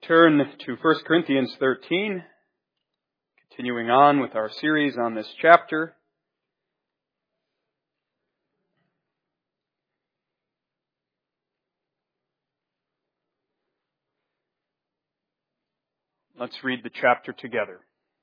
Turn to 1 Corinthians 13, continuing on with our series on this chapter. Let's read the chapter together.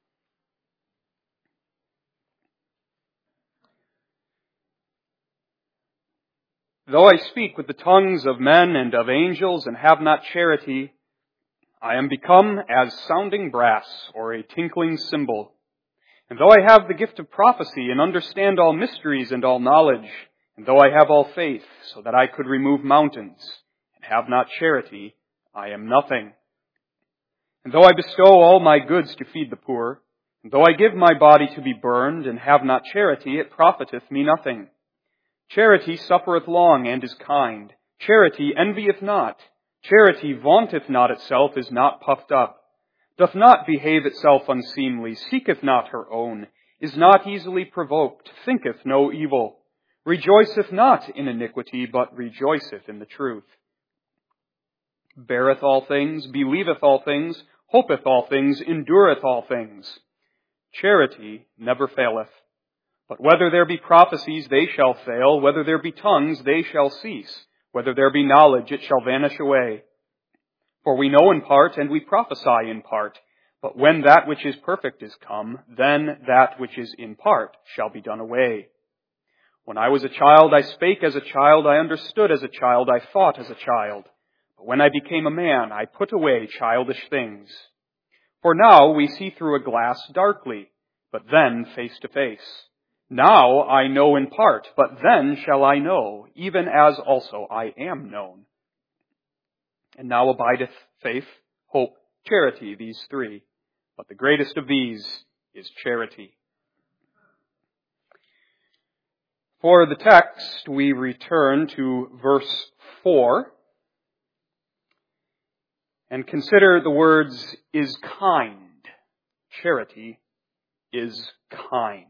Though I speak with the tongues of men and of angels and have not charity, I am become as sounding brass or a tinkling cymbal. And though I have the gift of prophecy and understand all mysteries and all knowledge, and though I have all faith so that I could remove mountains and have not charity, I am nothing. And though I bestow all my goods to feed the poor, and though I give my body to be burned and have not charity, it profiteth me nothing. Charity suffereth long and is kind. Charity envieth not. Charity vaunteth not itself, is not puffed up, doth not behave itself unseemly, seeketh not her own, is not easily provoked, thinketh no evil, rejoiceth not in iniquity, but rejoiceth in the truth. Beareth all things, believeth all things, hopeth all things, endureth all things. Charity never faileth. But whether there be prophecies, they shall fail. Whether there be tongues, they shall cease. Whether there be knowledge, it shall vanish away. For we know in part, and we prophesy in part. But when that which is perfect is come, then that which is in part shall be done away. When I was a child, I spake as a child, I understood as a child, I thought as a child. But when I became a man, I put away childish things. For now we see through a glass darkly, but then face to face. Now I know in part, but then shall I know, even as also I am known. And now abideth faith, hope, charity, these three. But the greatest of these is charity. For the text, we return to verse 4 and consider the words, is kind. Charity is kind.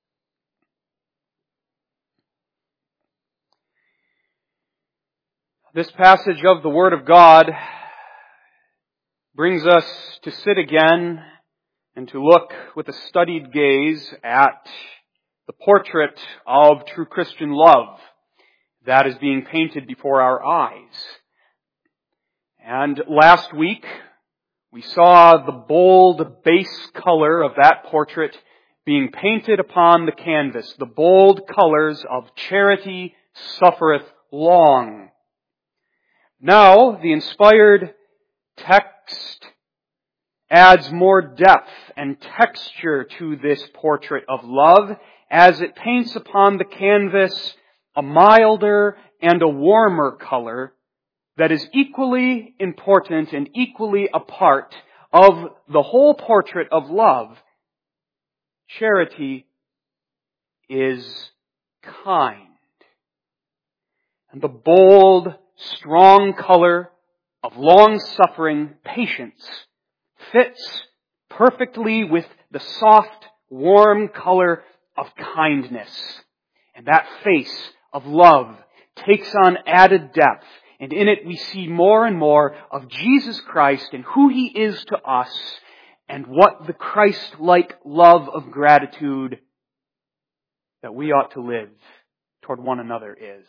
This passage of the Word of God brings us to sit again and to look with a studied gaze at the portrait of true Christian love that is being painted before our eyes. And last week, we saw the bold base color of that portrait being painted upon the canvas, the bold colors of charity suffereth long. Now, the inspired text adds more depth and texture to this portrait of love as it paints upon the canvas a milder and a warmer color that is equally important and equally a part of the whole portrait of love. Charity is kind. And the bold, strong color of long-suffering patience fits perfectly with the soft, warm color of kindness. And that face of love takes on added depth, and in it we see more and more of Jesus Christ and who He is to us, and what the Christ-like love of gratitude that we ought to live toward one another is.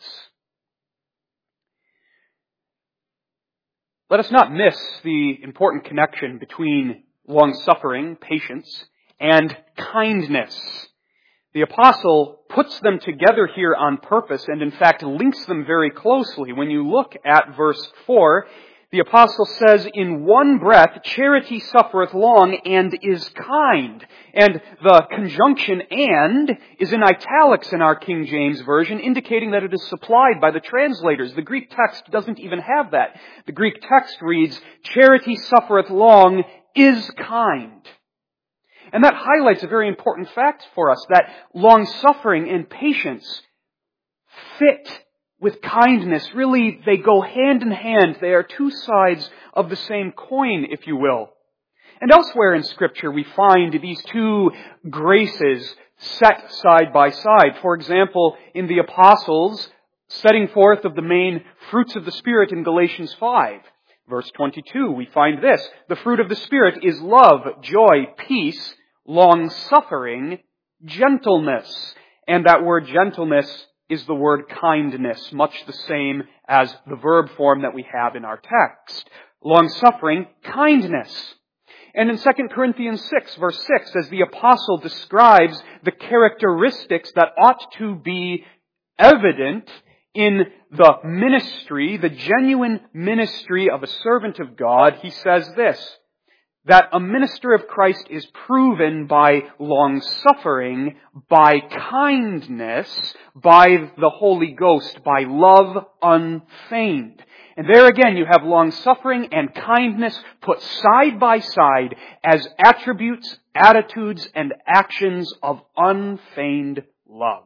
Let us not miss the important connection between long-suffering, patience, and kindness. The apostle puts them together here on purpose and in fact links them very closely. When you look at verse 4, the apostle says, in one breath, charity suffereth long and is kind. And the conjunction and is in italics in our King James Version, indicating that it is supplied by the translators. The Greek text doesn't even have that. The Greek text reads, charity suffereth long, is kind. And that highlights a very important fact for us, that long-suffering and patience fit with kindness. Really, they go hand in hand. They are two sides of the same coin, if you will. And elsewhere in Scripture, we find these two graces set side by side. For example, in the apostles' setting forth of the main fruits of the Spirit in Galatians 5. Verse 22, we find this: the fruit of the Spirit is love, joy, peace, long-suffering, gentleness. And that word gentleness is the word kindness, much the same as the verb form that we have in our text. Long-suffering, kindness. And in 2 Corinthians 6, verse 6, as the apostle describes the characteristics that ought to be evident in the ministry, the genuine ministry of a servant of God, he says this: that a minister of Christ is proven by long-suffering, by kindness, by the Holy Ghost, by love unfeigned. And there again you have long-suffering and kindness put side by side as attributes, attitudes, and actions of unfeigned love.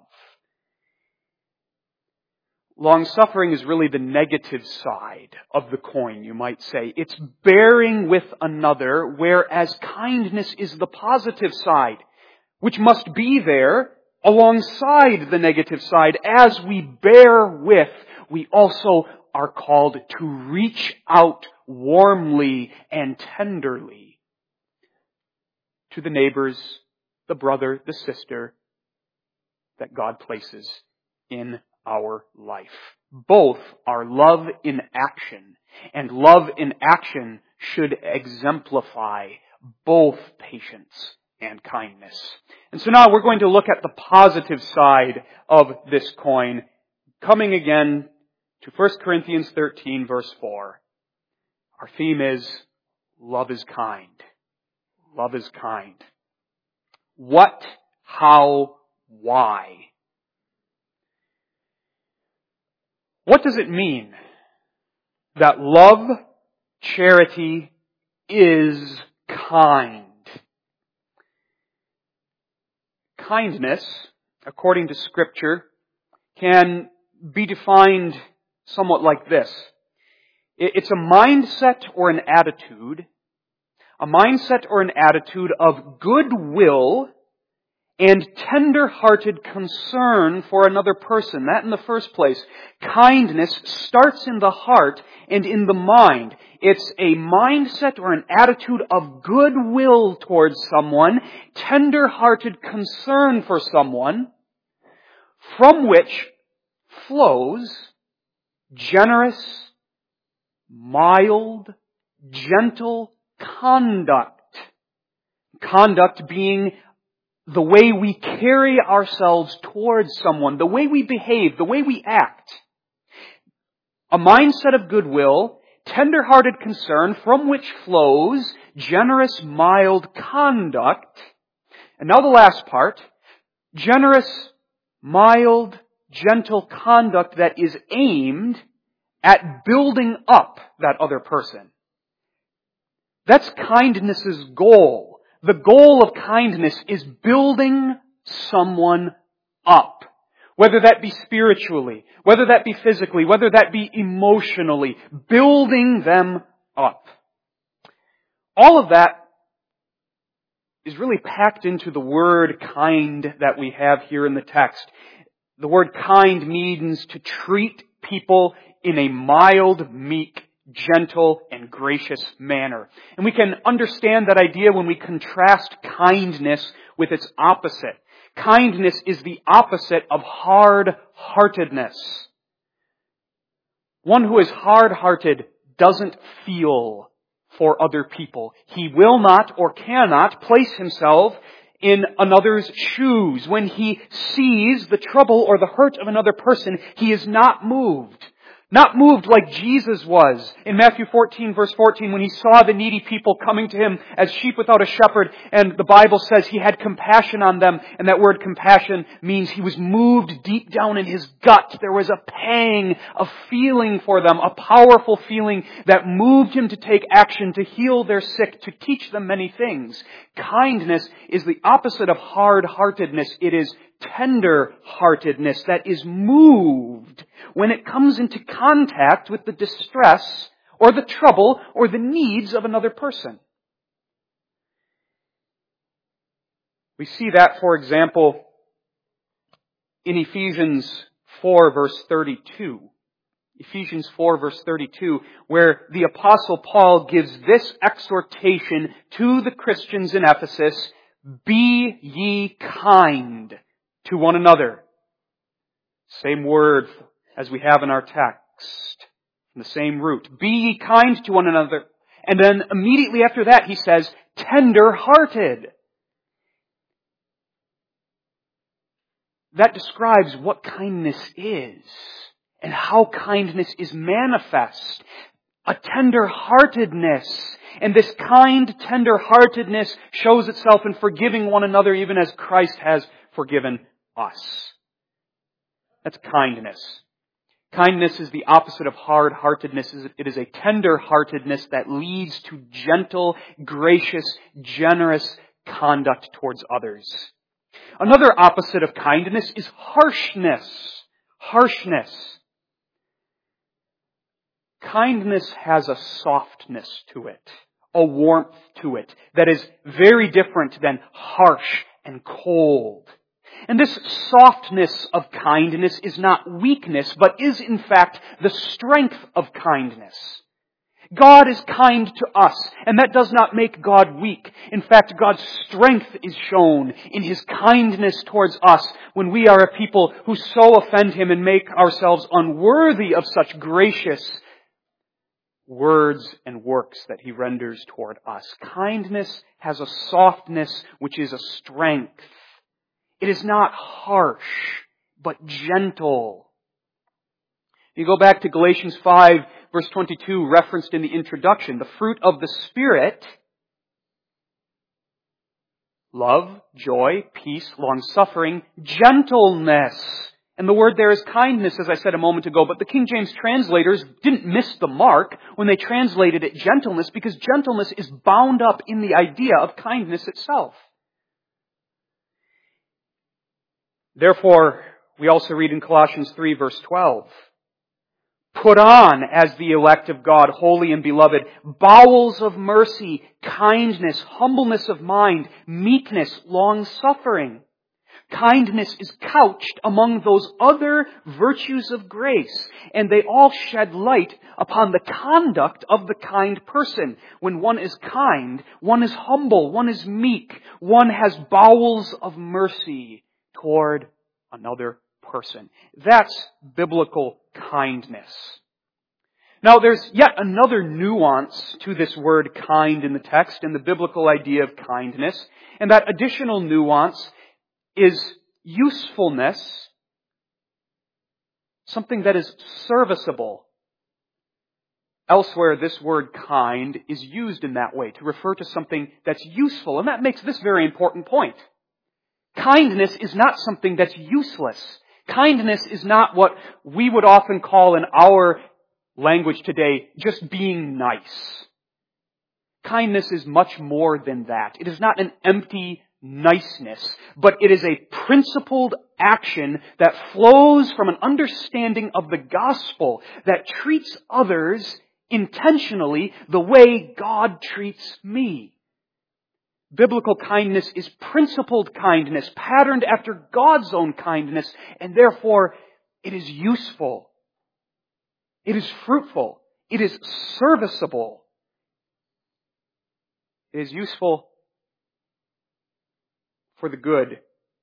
Long-suffering is really the negative side of the coin, you might say. It's bearing with another, whereas kindness is the positive side, which must be there alongside the negative side. As we bear with, we also are called to reach out warmly and tenderly to the neighbors, the brother, the sister that God places in our life. Both are love in action, and love in action should exemplify both patience and kindness. And so now we're going to look at the positive side of this coin, coming again to 1 Corinthians 13, verse 4. Our theme is, love is kind. Love is kind. What, how, why? What does it mean that love, charity, is kind? Kindness, according to Scripture, can be defined somewhat like this. It's a mindset or an attitude of goodwill and tender-hearted concern for another person. That in the first place. Kindness starts in the heart and in the mind. It's a mindset or an attitude of goodwill towards someone, tender-hearted concern for someone, from which flows generous, mild, gentle conduct. Conduct being the way we carry ourselves towards someone, the way we behave, the way we act. A mindset of goodwill, tender-hearted concern, from which flows generous, mild conduct. And now the last part, generous, mild, gentle conduct that is aimed at building up that other person. That's kindness's goal. The goal of kindness is building someone up. Whether that be spiritually, whether that be physically, whether that be emotionally, building them up. All of that is really packed into the word kind that we have here in the text. The word kind means to treat people in a mild, meek, gentle, and gracious manner. And we can understand that idea when we contrast kindness with its opposite. Kindness is the opposite of hard-heartedness. One who is hard-hearted doesn't feel for other people. He will not or cannot place himself in another's shoes. When he sees the trouble or the hurt of another person, he is not moved. Not moved like Jesus was in Matthew 14, verse 14, when he saw the needy people coming to him as sheep without a shepherd, and the Bible says he had compassion on them, and that word compassion means he was moved deep down in his gut. There was a pang of feeling for them, a powerful feeling that moved him to take action, to heal their sick, to teach them many things. Kindness is the opposite of hard-heartedness. It is tender-heartedness that is moved when it comes into contact with the distress or the trouble or the needs of another person. We see that, for example, in Ephesians 4, verse 32. Ephesians 4 verse 32, where the Apostle Paul gives this exhortation to the Christians in Ephesus, "Be ye kind to one another." Same word as we have in our text, from the same root. "Be ye kind to one another." And then immediately after that he says, "tender-hearted." That describes what kindness is and how kindness is manifest. A tender-heartedness. And this kind tender-heartedness shows itself in forgiving one another even as Christ has forgiven us. That's kindness. Kindness is the opposite of hard-heartedness. It is a tender-heartedness that leads to gentle, gracious, generous conduct towards others. Another opposite of kindness is harshness. Harshness. Kindness has a softness to it, a warmth to it that is very different than harsh and cold. And this softness of kindness is not weakness, but is in fact the strength of kindness. God is kind to us, and that does not make God weak. In fact, God's strength is shown in His kindness towards us when we are a people who so offend Him and make ourselves unworthy of such gracious words and works that He renders toward us. Kindness has a softness which is a strength. It is not harsh, but gentle. You go back to Galatians 5, verse 22, referenced in the introduction. The fruit of the Spirit: love, joy, peace, long-suffering, gentleness. And the word there is kindness, as I said a moment ago, but the King James translators didn't miss the mark when they translated it gentleness, because gentleness is bound up in the idea of kindness itself. Therefore, we also read in Colossians 3, verse 12, "Put on, as the elect of God, holy and beloved, bowels of mercy, kindness, humbleness of mind, meekness, long-suffering." Kindness is couched among those other virtues of grace, and they all shed light upon the conduct of the kind person. When one is kind, one is humble, one is meek, one has bowels of mercy toward another person. That's biblical kindness. Now, there's yet another nuance to this word kind in the text and the biblical idea of kindness, and that additional nuance is usefulness, something that is serviceable. Elsewhere, this word kind is used in that way to refer to something that's useful, and that makes this very important point. Kindness is not something that's useless. Kindness is not what we would often call in our language today just being nice. Kindness is much more than that. It is not an empty niceness, but it is a principled action that flows from an understanding of the gospel that treats others intentionally the way God treats me. Biblical kindness is principled kindness, patterned after God's own kindness, and therefore it is useful. It is fruitful. It is serviceable. It is useful for the good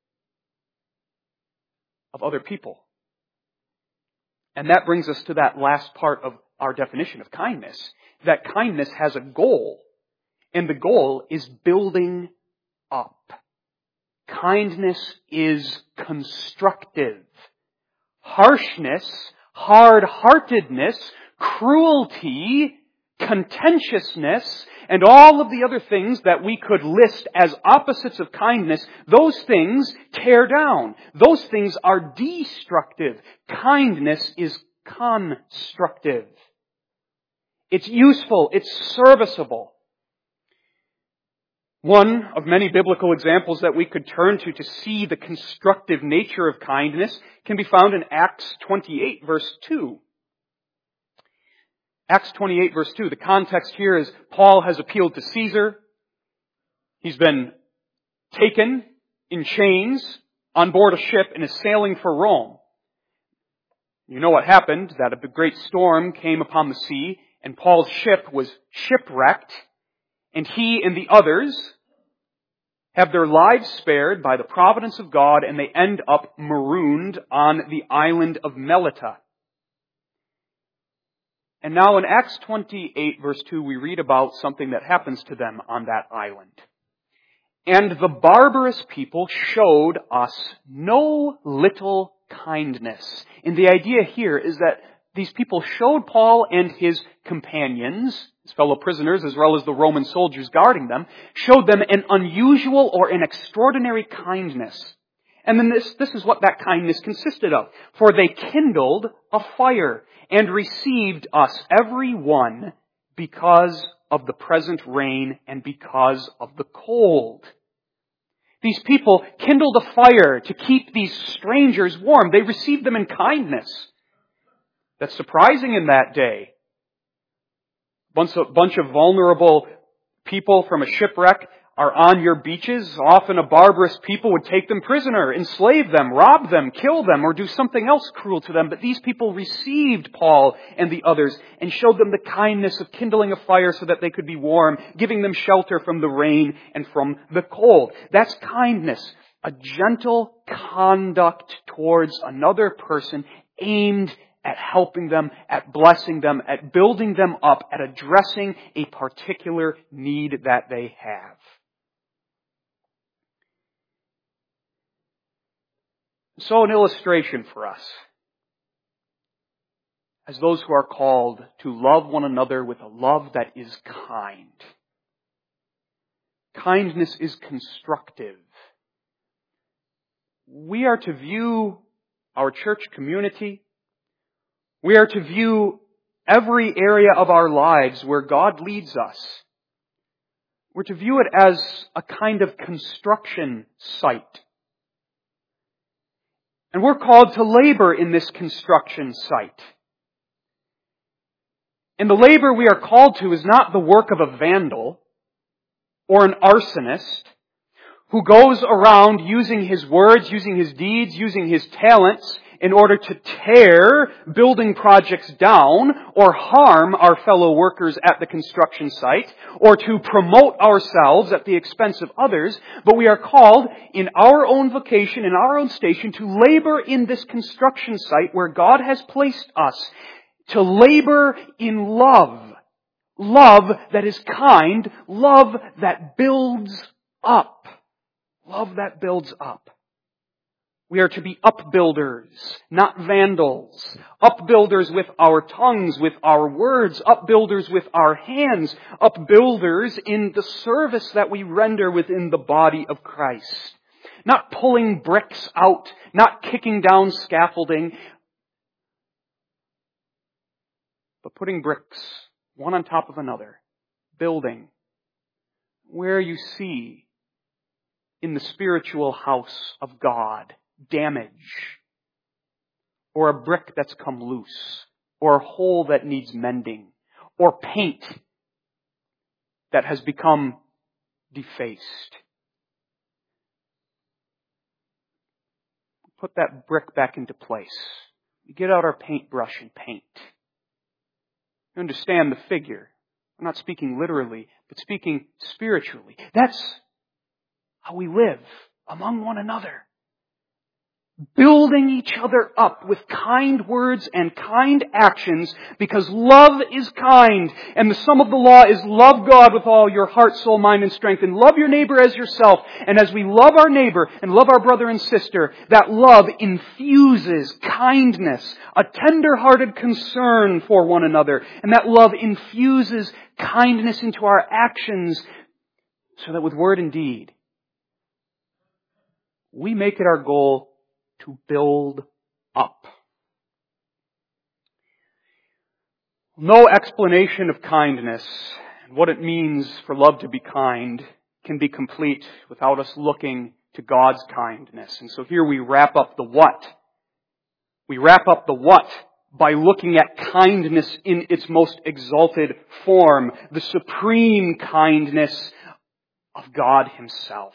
of other people. And that brings us to that last part of our definition of kindness, that kindness has a goal, and the goal is building up. Kindness is constructive. Harshness, hard-heartedness, cruelty, contentiousness, and all of the other things that we could list as opposites of kindness, those things tear down. Those things are destructive. Kindness is constructive. It's useful. It's serviceable. One of many biblical examples that we could turn to see the constructive nature of kindness can be found in Acts 28, verse 2. Acts 28, verse 2. The context here is Paul has appealed to Caesar. He's been taken in chains on board a ship and is sailing for Rome. You know what happened, that a great storm came upon the sea, and Paul's ship was shipwrecked, and he and the others have their lives spared by the providence of God, and they end up marooned on the island of Melita. And now in Acts 28 verse 2, we read about something that happens to them on that island. And the barbarous people showed us no little kindness. And the idea here is that these people showed Paul and his companions, his fellow prisoners, as well as the Roman soldiers guarding them, showed them an unusual or an extraordinary kindness. And then this is what that kindness consisted of. For they kindled a fire and received us, every one, because of the present rain and because of the cold. These people kindled a fire to keep these strangers warm. They received them in kindness. That's surprising in that day. Bunch of vulnerable people from a shipwreck are on your beaches. Often a barbarous people would take them prisoner, enslave them, rob them, kill them, or do something else cruel to them. But these people received Paul and the others and showed them the kindness of kindling a fire so that they could be warm, giving them shelter from the rain and from the cold. That's kindness. A gentle conduct towards another person aimed at helping them, at blessing them, at building them up, at addressing a particular need that they have. So an illustration for us, as those who are called to love one another with a love that is kind. Kindness is constructive. We are to view our church community, we are to view every area of our lives where God leads us. We're to view it as a kind of construction site. And we're called to labor in this construction site. And the labor we are called to is not the work of a vandal or an arsonist who goes around using his words, using his deeds, using his talents in order to tear building projects down or harm our fellow workers at the construction site or to promote ourselves at the expense of others, but we are called in our own vocation, in our own station, to labor in this construction site where God has placed us, to labor in love. Love that is kind, love that builds up. Love that builds up. We are to be upbuilders, not vandals. Upbuilders with our tongues, with our words. Upbuilders with our hands. Upbuilders in the service that we render within the body of Christ. Not pulling bricks out, not kicking down scaffolding, but putting bricks one on top of another, building. Where you see in the spiritual house of God damage, or a brick that's come loose, or a hole that needs mending, or paint that has become defaced. Put that brick back into place. We get out our paintbrush and paint. You understand the figure. I'm not speaking literally, but speaking spiritually. That's how we live among one another. Building each other up with kind words and kind actions, because love is kind. And the sum of the law is love God with all your heart, soul, mind, and strength, and love your neighbor as yourself. And as we love our neighbor and love our brother and sister, that love infuses kindness, a tender-hearted concern for one another. And that love infuses kindness into our actions, so that with word and deed, we make it our goal to build up. No explanation of kindness and what it means for love to be kind can be complete without us looking to God's kindness. And so here we wrap up the what. We wrap up the what by looking at kindness in its most exalted form, the supreme kindness of God Himself.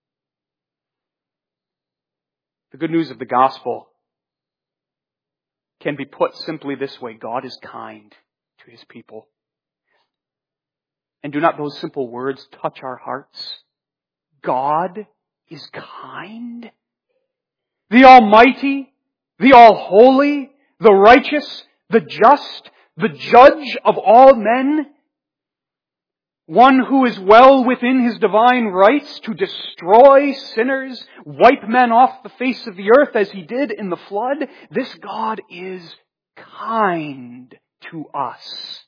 The good news of the gospel can be put simply this way: God is kind to His people. And do not those simple words touch our hearts? God is kind. The Almighty, the All-Holy, the Righteous, the Just, the Judge of all men, one who is well within His divine rights to destroy sinners, wipe men off the face of the earth as He did in the flood. This God is kind to us.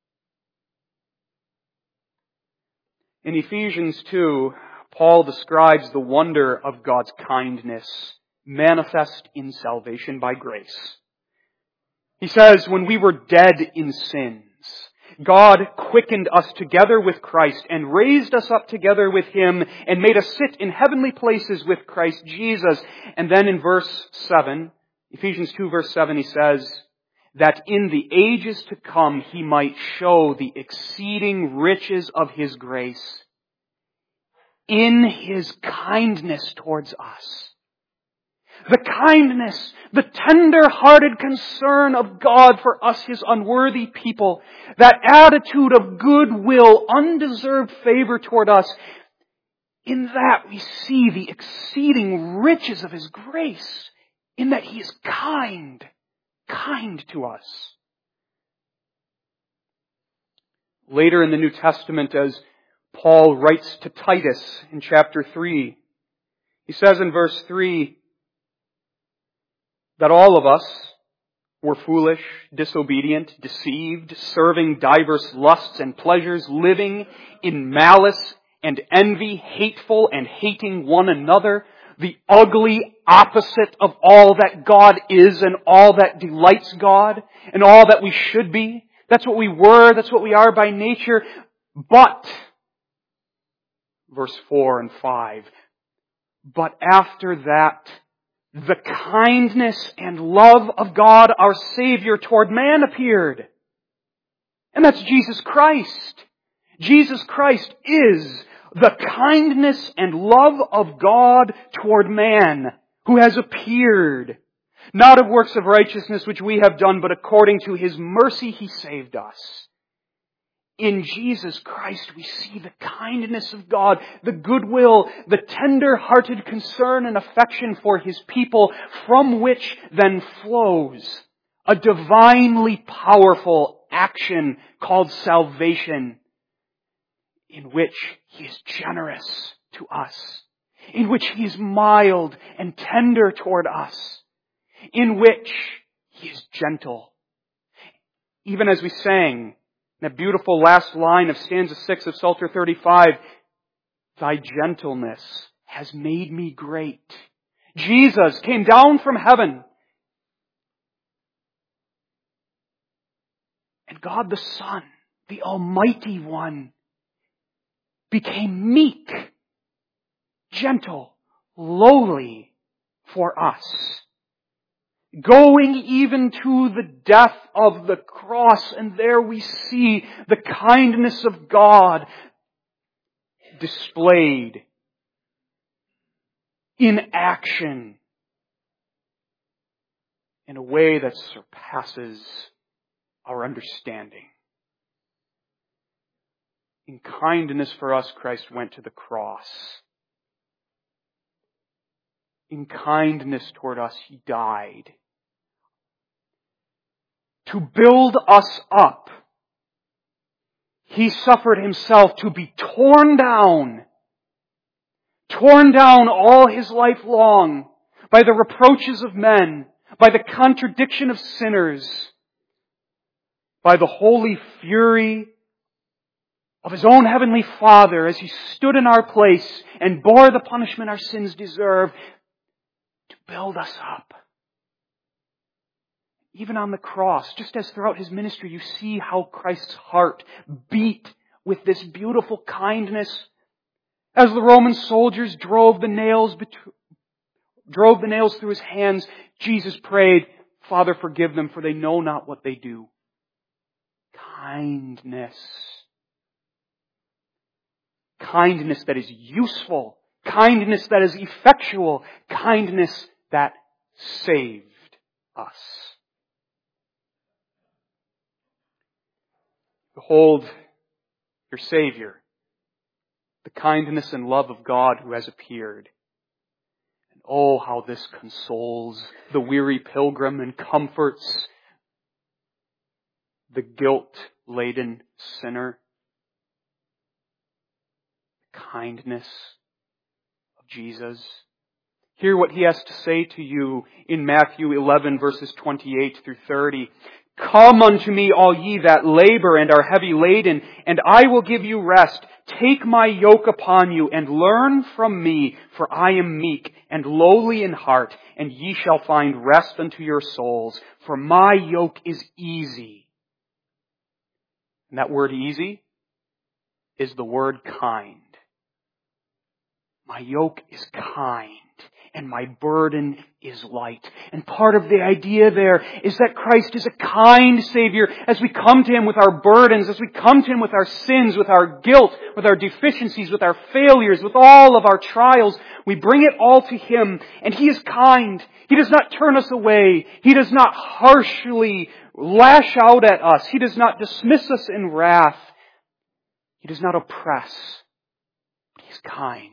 In Ephesians 2, Paul describes the wonder of God's kindness manifest in salvation by grace. He says, when we were dead in sins, God quickened us together with Christ and raised us up together with Him and made us sit in heavenly places with Christ Jesus. And then in verse 7, Ephesians 2 verse 7, he says, that in the ages to come He might show the exceeding riches of His grace in His kindness towards us. The kindness, the tender-hearted concern of God for us, His unworthy people, that attitude of goodwill, undeserved favor toward us, in that we see the exceeding riches of His grace, in that He is kind to us. Later in the New Testament, as Paul writes to Titus in chapter 3, he says in verse 3, that all of us were foolish, disobedient, deceived, serving diverse lusts and pleasures, living in malice and envy, hateful and hating one another, the ugly opposite of all that God is and all that delights God and all that we should be. That's what we were, that's what we are by nature. But, verse 4 and 5, but after that, the kindness and love of God our Savior toward man appeared. And that's Jesus Christ. Jesus Christ is the kindness and love of God toward man who has appeared, not of works of righteousness which we have done, but according to His mercy He saved us. In Jesus Christ we see the kindness of God, the goodwill, the tender-hearted concern and affection for His people, from which then flows a divinely powerful action called salvation, in which He is generous to us, in which He is mild and tender toward us, in which He is gentle. Even as we sang that beautiful last line of stanza 6 of Psalter 35, Thy gentleness has made me great. Jesus came down from heaven. And God the Son, the Almighty One, became meek, gentle, lowly for us, going even to the death of the cross. And there we see the kindness of God displayed in action in a way that surpasses our understanding. In kindness for us, Christ went to the cross. In kindness toward us, He died. To build us up, He suffered Himself to be torn down all His life long by the reproaches of men, by the contradiction of sinners, by the holy fury of His own Heavenly Father as He stood in our place and bore the punishment our sins deserve, to build us up. Even on the cross, just as throughout His ministry, you see how Christ's heart beat with this beautiful kindness. As the Roman soldiers drove the nails through His hands, Jesus prayed, Father, forgive them, for they know not what they do. Kindness. Kindness that is useful. Kindness that is effectual. Kindness that saved us. Behold your Savior, the kindness and love of God who has appeared. And oh, how this consoles the weary pilgrim and comforts the guilt-laden sinner. The kindness of Jesus. Hear what He has to say to you in Matthew 11, verses 28 through 30. Come unto me, all ye that labor and are heavy laden, and I will give you rest. Take my yoke upon you, and learn from me, for I am meek and lowly in heart, and ye shall find rest unto your souls. For my yoke is easy. And that word easy is the word kind. My yoke is kind, and my burden is light. And part of the idea there is that Christ is a kind Savior as we come to Him with our burdens, as we come to Him with our sins, with our guilt, with our deficiencies, with our failures, with all of our trials. We bring it all to Him, and He is kind. He does not turn us away. He does not harshly lash out at us. He does not dismiss us in wrath. He does not oppress. He's kind.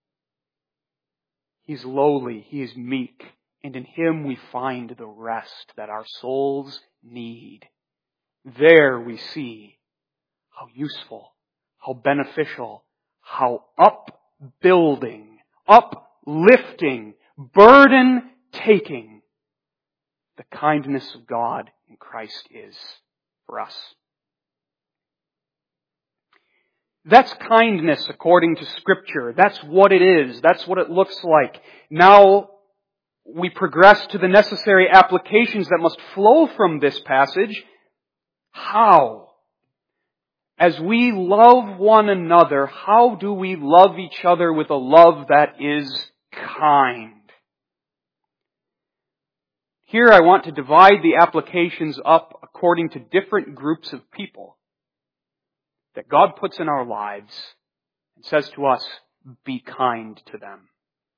He's lowly, He is meek, and in Him we find the rest that our souls need. There we see how useful, how beneficial, how upbuilding, uplifting, burden-taking the kindness of God in Christ is for us. That's kindness according to Scripture. That's what it is. That's what it looks like. Now we progress to the necessary applications that must flow from this passage. How? As we love one another, how do we love each other with a love that is kind? Here I want to divide the applications up according to different groups of people that God puts in our lives and says to us, be kind to them.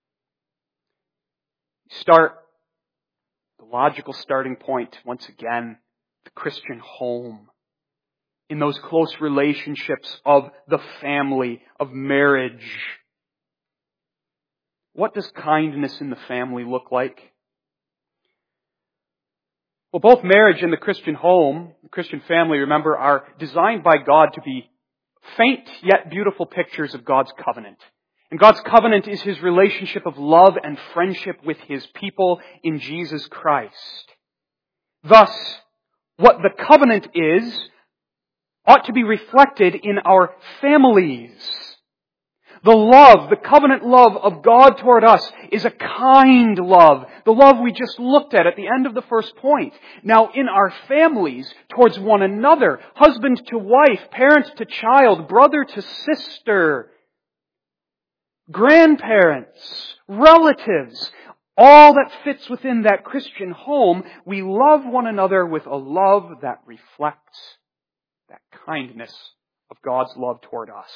Start, the logical starting point, once again, the Christian home. In those close relationships of the family, of marriage. What does kindness in the family look like? Well, both marriage and the Christian home, the Christian family, remember, are designed by God to be faint yet beautiful pictures of God's covenant. And God's covenant is His relationship of love and friendship with His people in Jesus Christ. Thus, what the covenant is ought to be reflected in our families. The love, the covenant love of God toward us is a kind love. The love we just looked at the end of the first point. Now in our families, towards one another, husband to wife, parent to child, brother to sister, grandparents, relatives, all that fits within that Christian home, we love one another with a love that reflects that kindness of God's love toward us.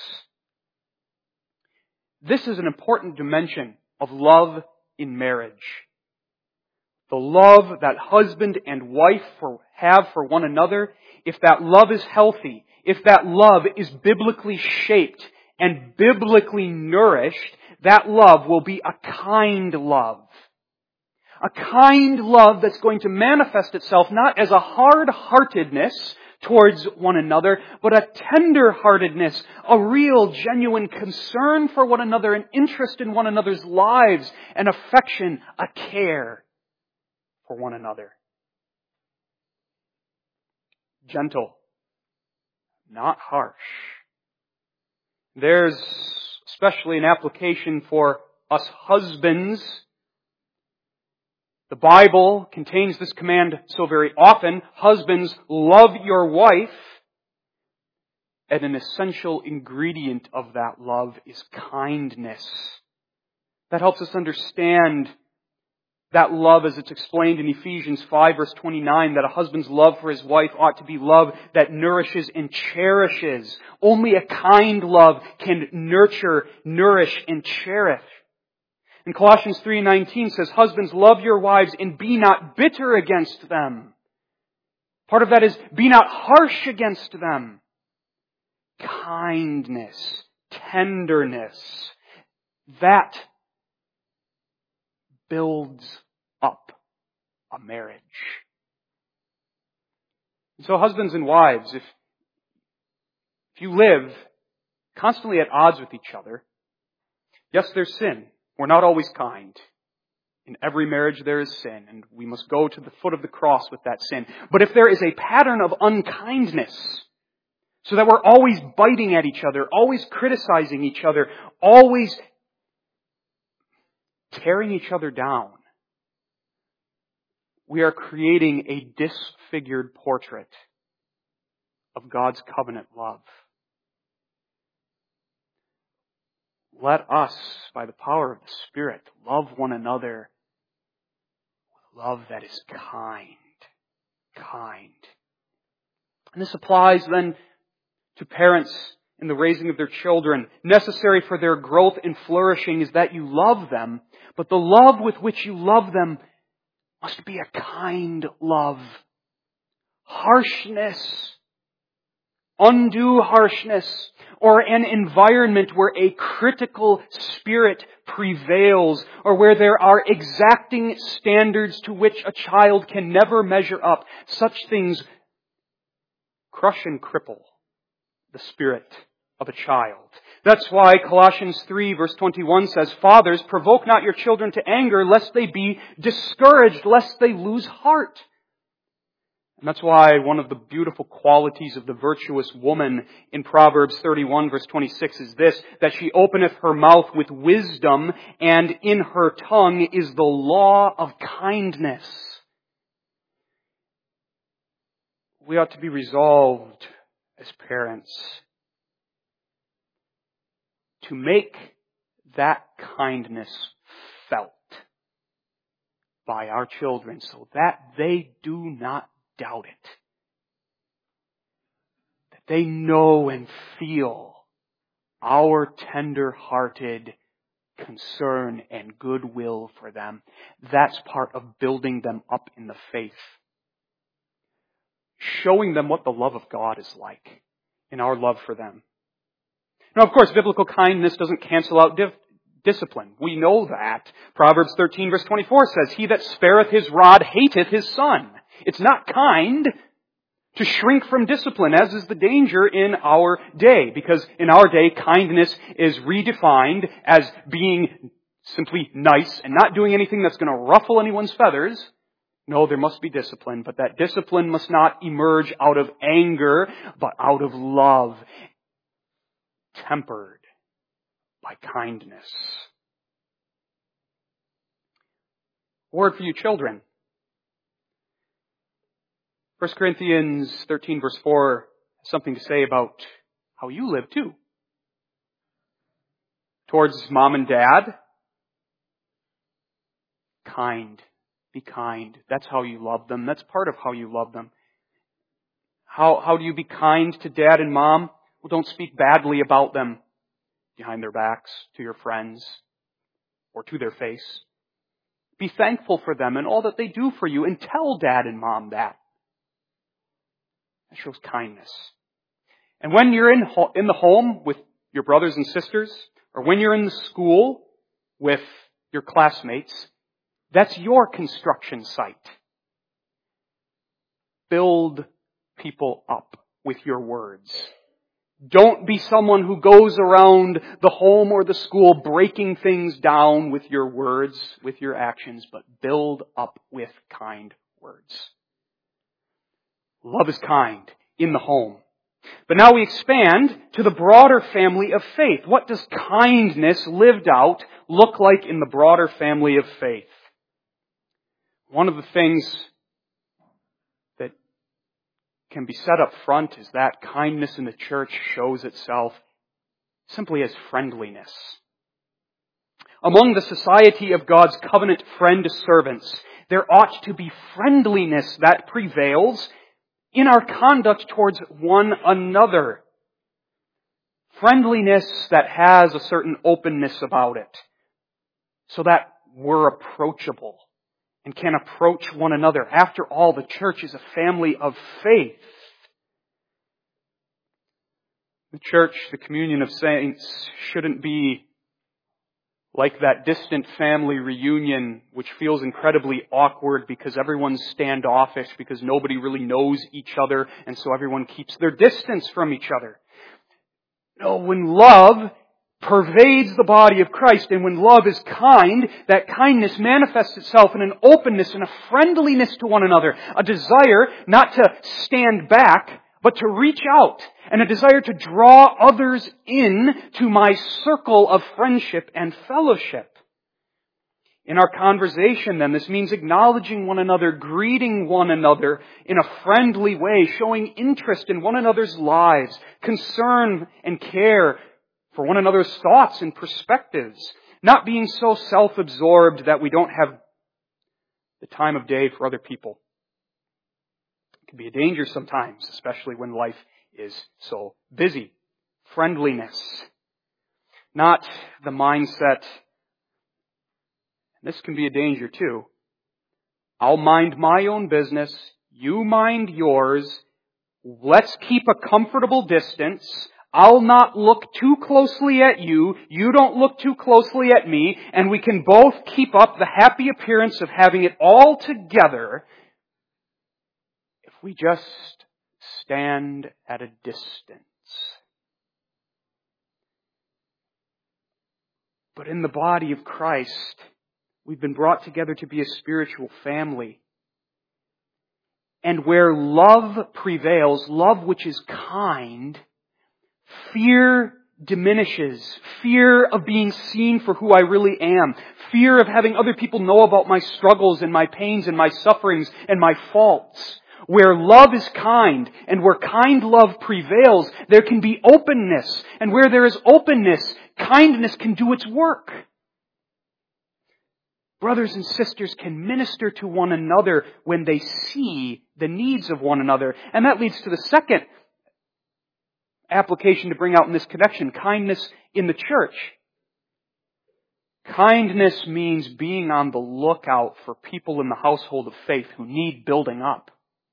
This is an important dimension of love in marriage. The love that husband and wife have for one another, if that love is healthy, if that love is biblically shaped and biblically nourished, that love will be a kind love. A kind love that's going to manifest itself not as a hard-heartedness towards one another, but a tender-heartedness, a real, genuine concern for one another, an interest in one another's lives, an affection, a care for one another. Gentle, not harsh. There's especially an application for us husbands. The Bible contains this command so very often. Husbands, love your wife. And an essential ingredient of that love is kindness. That helps us understand that love as it's explained in Ephesians 5 verse 29, that a husband's love for his wife ought to be love that nourishes and cherishes. Only a kind love can nurture, nourish, and cherish. And Colossians 3:19 says, husbands, love your wives and be not bitter against them. Part of that is, be not harsh against them. kindness, tenderness, that builds up a marriage. And so husbands and wives, if you live constantly at odds with each other, yes, there's sin. We're not always kind. In every marriage there is sin, and we must go to the foot of the cross with that sin. But if there is a pattern of unkindness, so that we're always biting at each other, always criticizing each other, always tearing each other down, we are creating a disfigured portrait of God's covenant love. Let us, by the power of the Spirit, love one another with love that is kind. And this applies then to parents in the raising of their children. Necessary for their growth and flourishing is that you love them, but the love with which you love them must be a kind love. Harshness, undue harshness, or an environment where a critical spirit prevails, or where there are exacting standards to which a child can never measure up, such things crush and cripple the spirit of a child. That's why Colossians 3 verse 21 says, "Fathers, provoke not your children to anger, lest they be discouraged, lest they lose heart." And that's why one of the beautiful qualities of the virtuous woman in Proverbs 31 verse 26 is this, that she openeth her mouth with wisdom, and in her tongue is the law of kindness. We ought to be resolved as parents to make that kindness felt by our children so that they do not doubt it. That they know and feel our tender-hearted concern and goodwill for them. That's part of building them up in the faith. Showing them what the love of God is like in our love for them. Now, of course, biblical kindness doesn't cancel out discipline. We know that. Proverbs 13 verse 24 says, "He that spareth his rod hateth his son." It's not kind to shrink from discipline, as is the danger in our day. Because in our day, kindness is redefined as being simply nice and not doing anything that's going to ruffle anyone's feathers. No, there must be discipline, but that discipline must not emerge out of anger, but out of love, tempered by kindness. Word for you children. 1 Corinthians 13 verse 4 has something to say about how you live too. Towards mom and dad, kind. Be kind. That's how you love them. That's part of how you love them. How do you be kind to dad and mom? Well, don't speak badly about them behind their backs, to your friends, or to their face. Be thankful for them and all that they do for you, and tell dad and mom that. That shows kindness. And when you're in the home with your brothers and sisters, or when you're in the school with your classmates, that's your construction site. Build people up with your words. Don't be someone who goes around the home or the school breaking things down with your words, with your actions, but build up with kind words. Love is kind in the home. But now we expand to the broader family of faith. What does kindness lived out look like in the broader family of faith? One of the things that can be set up front is that kindness in the church shows itself simply as friendliness. Among the society of God's covenant friend servants, there ought to be friendliness that prevails in our conduct towards one another. Friendliness that has a certain openness about it, so that we're approachable and can approach one another. After all, the church is a family of faith. The church, the communion of saints, shouldn't be like that distant family reunion which feels incredibly awkward because everyone's standoffish, because nobody really knows each other, and so everyone keeps their distance from each other. No, when love pervades the body of Christ, and when love is kind, that kindness manifests itself in an openness and a friendliness to one another, a desire not to stand back, but to reach out, and a desire to draw others in to my circle of friendship and fellowship. In our conversation, then, this means acknowledging one another, greeting one another in a friendly way, showing interest in one another's lives, concern and care for one another's thoughts and perspectives, not being so self-absorbed that we don't have the time of day for other people. It can be a danger sometimes, especially when life is so busy. Friendliness, not the mindset. This can be a danger too. I'll mind my own business, you mind yours, let's keep a comfortable distance, I'll not look too closely at you, you don't look too closely at me, and we can both keep up the happy appearance of having it all together if we just stand at a distance. But in the body of Christ, we've been brought together to be a spiritual family. And where love prevails, love which is kind, fear diminishes. Fear of being seen for who I really am. Fear of having other people know about my struggles and my pains and my sufferings and my faults. Where love is kind and where kind love prevails, there can be openness. And where there is openness, kindness can do its work. Brothers and sisters can minister to one another when they see the needs of one another. And that leads to the second application to bring out in this connection, kindness in the church. Kindness means being on the lookout for people in the household of faith who need building up.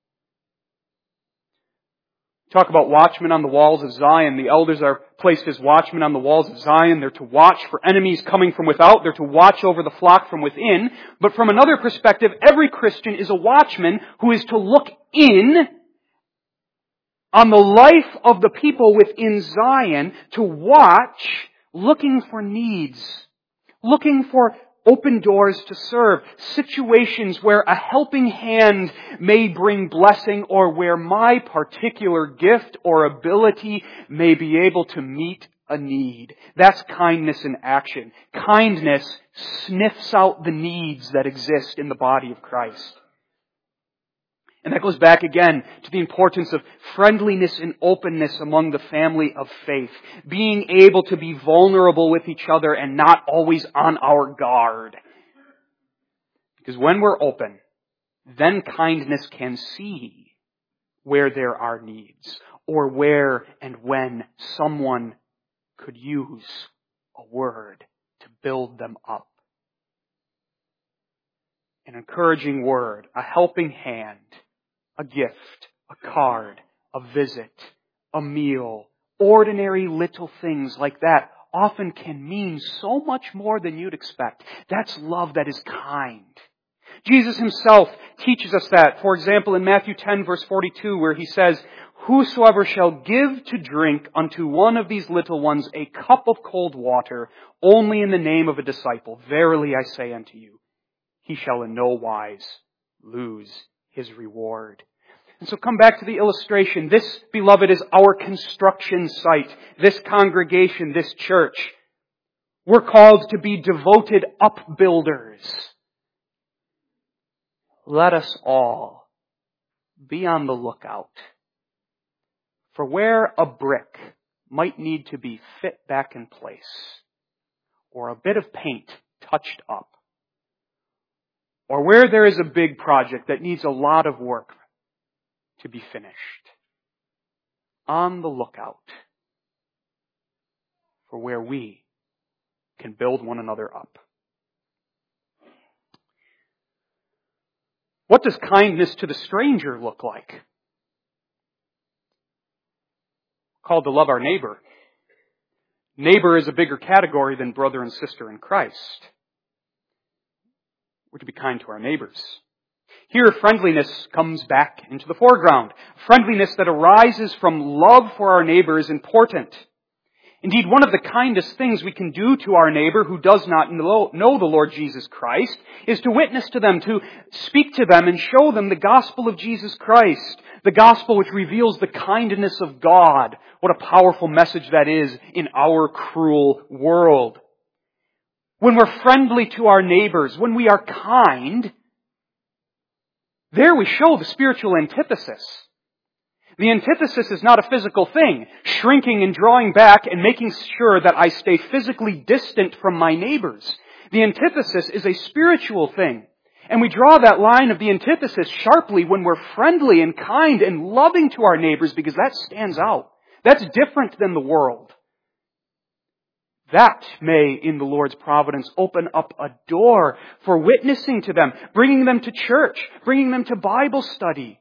Talk about watchmen on the walls of Zion. The elders are placed as watchmen on the walls of Zion. They're to watch for enemies coming from without. They're to watch over the flock from within. But from another perspective, every Christian is a watchman who is to look in on the life of the people within Zion, to watch, looking for needs, looking for open doors to serve, situations where a helping hand may bring blessing or where my particular gift or ability may be able to meet a need. That's kindness in action. Kindness sniffs out the needs that exist in the body of Christ. And that goes back again to the importance of friendliness and openness among the family of faith. Being able to be vulnerable with each other and not always on our guard. Because when we're open, then kindness can see where there are needs or where and when someone could use a word to build them up. An encouraging word, a helping hand, a gift, a card, a visit, a meal, ordinary little things like that often can mean so much more than you'd expect. That's love that is kind. Jesus himself teaches us that. For example, in Matthew 10 verse 42, where he says, "Whosoever shall give to drink unto one of these little ones a cup of cold water, only in the name of a disciple, verily I say unto you, he shall in no wise lose his reward." And so come back to the illustration. This, beloved, is our construction site. This congregation, this church. We're called to be devoted upbuilders. Let us all be on the lookout for where a brick might need to be fit back in place, or a bit of paint touched up, or where there is a big project that needs a lot of work to be finished. On the lookout for where we can build one another up. What does kindness to the stranger look like? called to love our neighbor. Neighbor is a bigger category than brother and sister in Christ. We're to be kind to our neighbors. Here, friendliness comes back into the foreground. Friendliness that arises from love for our neighbor is important. Indeed, one of the kindest things we can do to our neighbor who does not know the Lord Jesus Christ is to witness to them, to speak to them and show them the gospel of Jesus Christ, the gospel which reveals the kindness of God. What a powerful message that is in our cruel world. When we're friendly to our neighbors, when we are kind, there we show the spiritual antithesis. The antithesis is not a physical thing, shrinking and drawing back and making sure that I stay physically distant from my neighbors. The antithesis is a spiritual thing. And we draw that line of the antithesis sharply when we're friendly and kind and loving to our neighbors because that stands out. That's different than the world. That may, in the Lord's providence, open up a door for witnessing to them, bringing them to church, bringing them to Bible study,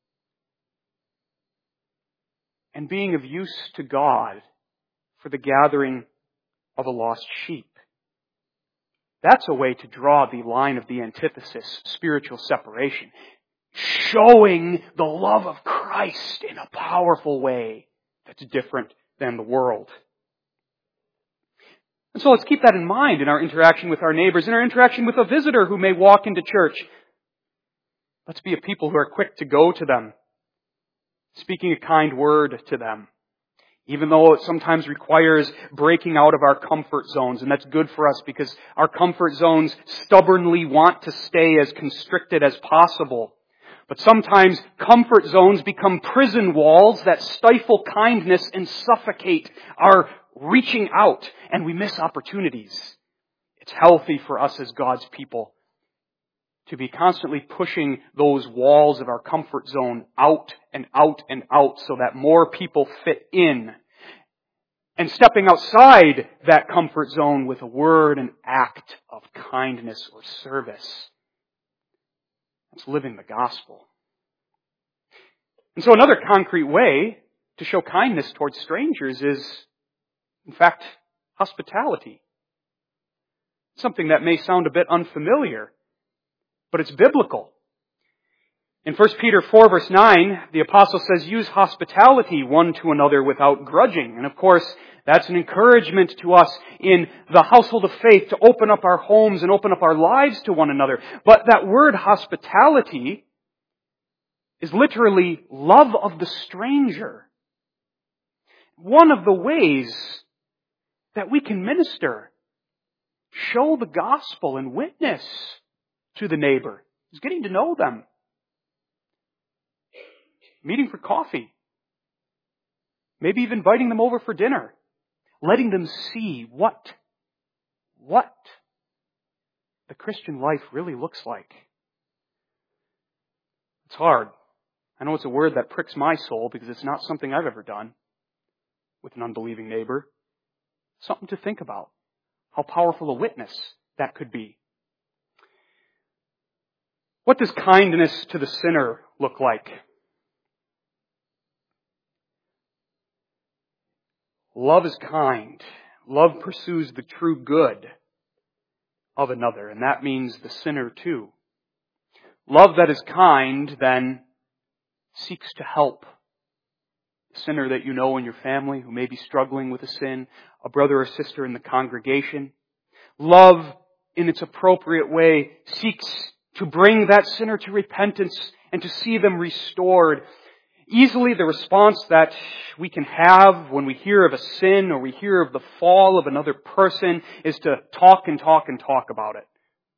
and being of use to God for the gathering of a lost sheep. That's a way to draw the line of the antithesis, spiritual separation. Showing the love of Christ in a powerful way that's different than the world. And so let's keep that in mind in our interaction with our neighbors, in our interaction with a visitor who may walk into church. Let's be a people who are quick to go to them, speaking a kind word to them, even though it sometimes requires breaking out of our comfort zones. And that's good for us because our comfort zones stubbornly want to stay as constricted as possible. But sometimes comfort zones become prison walls that stifle kindness and suffocate our reaching out, and we miss opportunities. It's healthy for us as God's people to be constantly pushing those walls of our comfort zone out and out and out so that more people fit in. And stepping outside that comfort zone with a word and act of kindness or service. That's living the gospel. And so another concrete way to show kindness towards strangers is, in fact, hospitality. Something that may sound a bit unfamiliar, but it's biblical. In 1 Peter 4 verse 9, the apostle says, use hospitality one to another without grudging. And of course, that's an encouragement to us in the household of faith to open up our homes and open up our lives to one another. But that word hospitality is literally love of the stranger. One of the ways that we can minister, show the gospel and witness to the neighbor is getting to know them. Meeting for coffee. Maybe even inviting them over for dinner. Letting them see what the Christian life really looks like. It's hard. I know it's a word that pricks my soul because it's not something I've ever done with an unbelieving neighbor. Something to think about. How powerful a witness that could be. What does kindness to the sinner look like? Love is kind. Love pursues the true good of another, and that means the sinner too. Love that is kind then seeks to help a sinner that you know in your family who may be struggling with a sin, a brother or sister in the congregation. Love, in its appropriate way, seeks to bring that sinner to repentance and to see them restored. Easily the response that we can have when we hear of a sin or we hear of the fall of another person is to talk and talk and talk about it.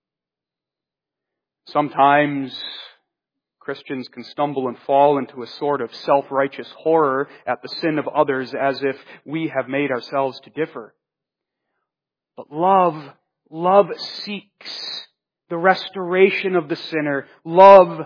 Sometimes Christians can stumble and fall into a sort of self-righteous horror at the sin of others as if we have made ourselves to differ. But love seeks the restoration of the sinner. Love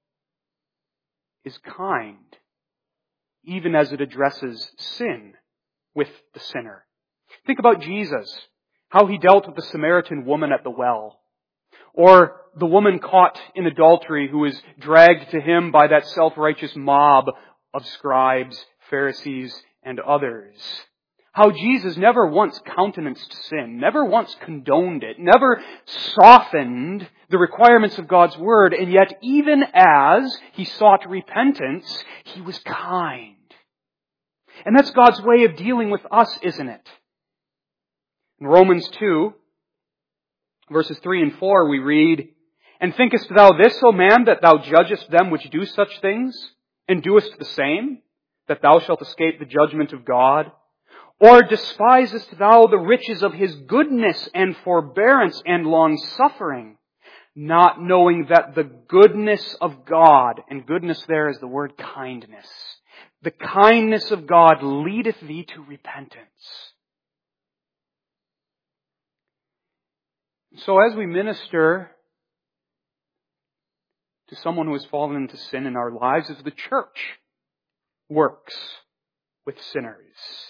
is kind, even as it addresses sin with the sinner. Think about Jesus, how he dealt with the Samaritan woman at the well. Or the woman caught in adultery who was dragged to him by that self-righteous mob of scribes, Pharisees, and others. How Jesus never once countenanced sin, never once condoned it, never softened the requirements of God's Word, and yet even as He sought repentance, He was kind. And that's God's way of dealing with us, isn't it? In Romans 2, verses 3 and 4, we read, "And thinkest thou this, O man, that thou judgest them which do such things, and doest the same, that thou shalt escape the judgment of God? Or despisest thou the riches of His goodness and forbearance and long-suffering, not knowing that the goodness of God," and goodness there is the word kindness, "the kindness of God leadeth thee to repentance." So as we minister to someone who has fallen into sin in our lives, as the church works with sinners,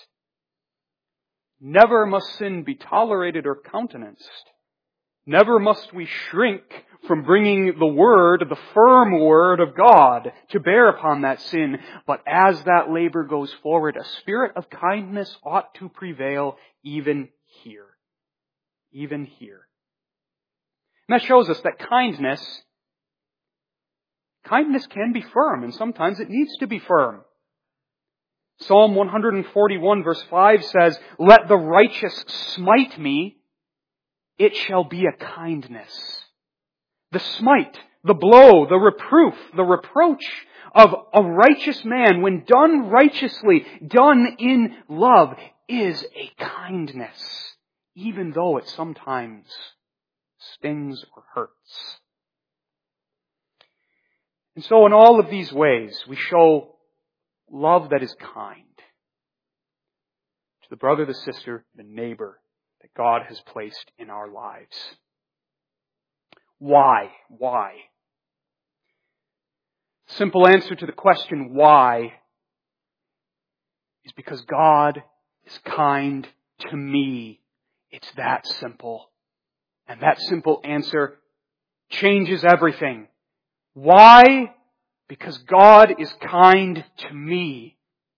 never must sin be tolerated or countenanced. Never must we shrink from bringing the Word, the firm Word of God, to bear upon that sin. But as that labor goes forward, a spirit of kindness ought to prevail even here. Even here. And that shows us that kindness can be firm, and sometimes it needs to be firm. Psalm 141 verse 5 says, "Let the righteous smite me, it shall be a kindness." The smite, the blow, the reproof, the reproach of a righteous man, when done righteously, done in love, is a kindness, even though it sometimes stings or hurts. And so in all of these ways, we show love that is kind to the brother, the sister, the neighbor that God has placed in our lives. Why? Why? Simple answer to the question why is because God is kind to me. It's that simple. And that simple answer changes everything. Why? Because God is kind to me.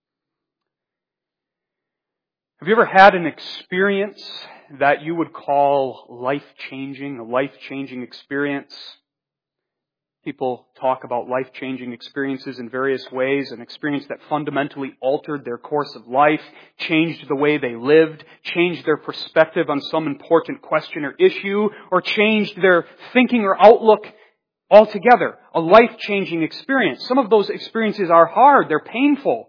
Have you ever had an experience that you would call life-changing, a life-changing experience? People talk about life-changing experiences in various ways. An experience that fundamentally altered their course of life, changed the way they lived, changed their perspective on some important question or issue, or changed their thinking or outlook altogether. A life-changing experience. Some of those experiences are hard, they're painful.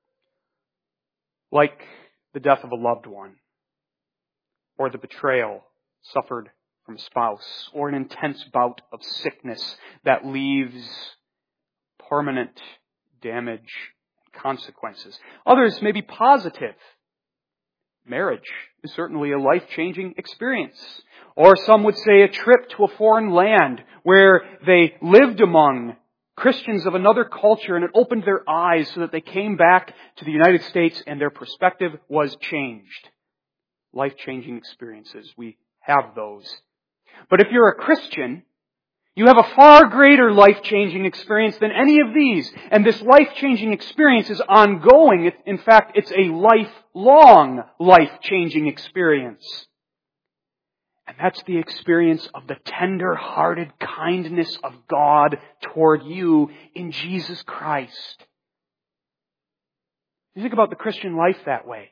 Like the death of a loved one, or the betrayal suffered from a spouse, or an intense bout of sickness that leaves permanent damage and consequences. Others may be positive. Marriage is certainly a life-changing experience. Or some would say a trip to a foreign land where they lived among Christians of another culture and it opened their eyes so that they came back to the United States and their perspective was changed. Life-changing experiences. We have those. But if you're a Christian, you have a far greater life-changing experience than any of these. And this life-changing experience is ongoing. In fact, it's a lifelong life-changing experience. And that's the experience of the tender-hearted kindness of God toward you in Jesus Christ. You think about the Christian life that way.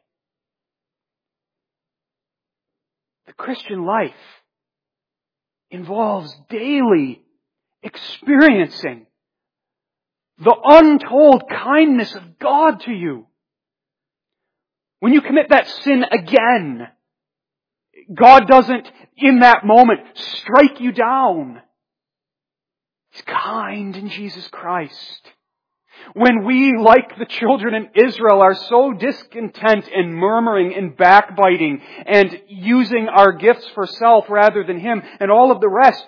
The Christian life involves daily experiencing the untold kindness of God to you. When you commit that sin again, God doesn't, in that moment, strike you down. He's kind in Jesus Christ. When we, like the children in Israel, are so discontent and murmuring and backbiting and using our gifts for self rather than Him and all of the rest,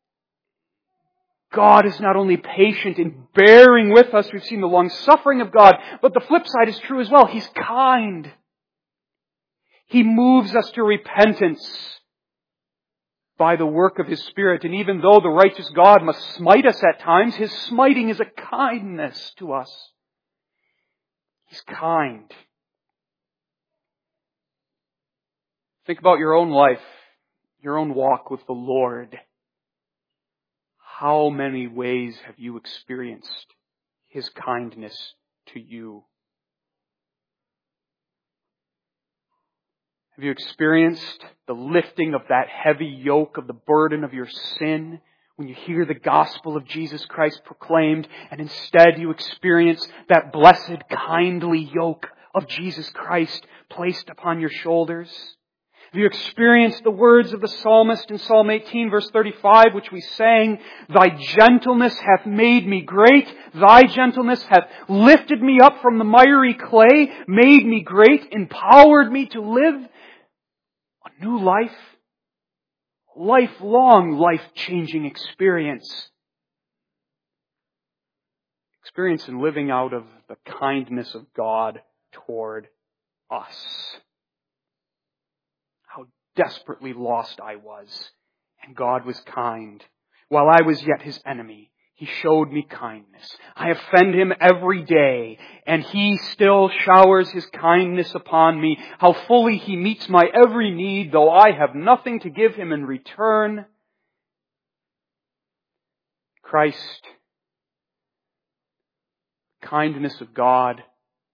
God is not only patient in bearing with us, we've seen the long suffering of God, but the flip side is true as well. He's kind. He moves us to repentance by the work of His Spirit. And even though the righteous God must smite us at times, His smiting is a kindness to us. He's kind. Think about your own life, your own walk with the Lord. How many ways have you experienced His kindness to you? Have you experienced the lifting of that heavy yoke of the burden of your sin when you hear the gospel of Jesus Christ proclaimed, and instead you experience that blessed, kindly yoke of Jesus Christ placed upon your shoulders? Have you experienced the words of the psalmist in Psalm 18, verse 35, which we sang, "Thy gentleness hath made me great. Thy gentleness hath lifted me up from the miry clay, made me great, empowered me to live a new life, lifelong, life-changing experience." Experience in living out of the kindness of God toward us. How desperately lost I was, and God was kind. While I was yet His enemy, He showed me kindness. I offend Him every day, and He still showers His kindness upon me. How fully He meets my every need, though I have nothing to give Him in return. Christ, kindness of God,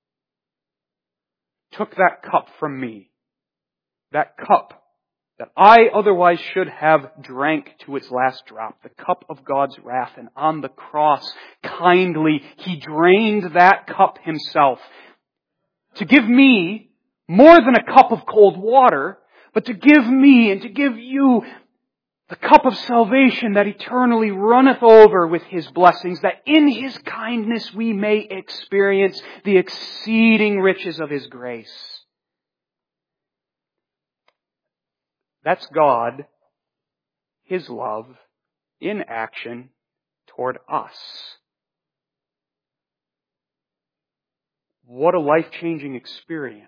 took that cup from me, that cup that I otherwise should have drank to its last drop, the cup of God's wrath, and on the cross, kindly, He drained that cup Himself to give me more than a cup of cold water, but to give me and to give you the cup of salvation that eternally runneth over with His blessings, that in His kindness we may experience the exceeding riches of His grace. That's God, His love, in action toward us. What a life-changing experience.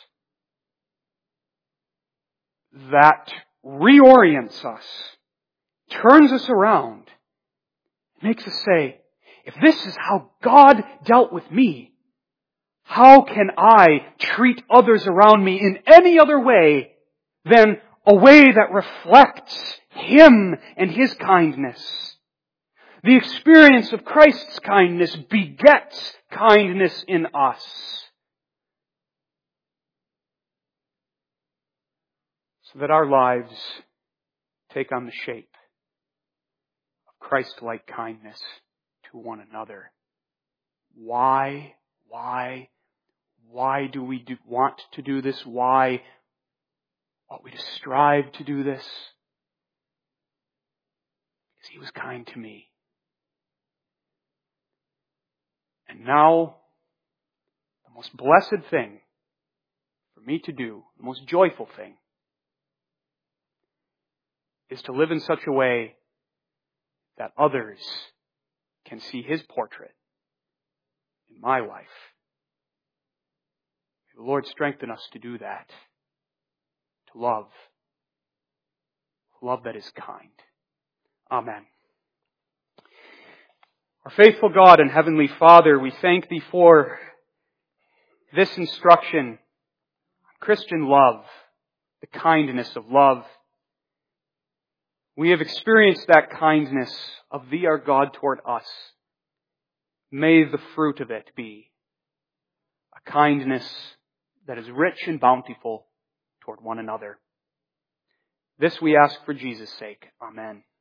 That reorients us, turns us around, makes us say, if this is how God dealt with me, how can I treat others around me in any other way than a way that reflects Him and His kindness? The experience of Christ's kindness begets kindness in us. So that our lives take on the shape of Christ-like kindness to one another. Why do we want to do this? Why ought we to strive to do this? Because He was kind to me. And now, the most blessed thing for me to do, the most joyful thing, is to live in such a way that others can see His portrait in my life. May the Lord strengthen us to do that. To love that is kind. Amen. Our faithful God and Heavenly Father, we thank Thee for this instruction, Christian love, the kindness of love. We have experienced that kindness of Thee, our God, toward us. May the fruit of it be a kindness that is rich and bountiful toward one another. This we ask for Jesus' sake. Amen.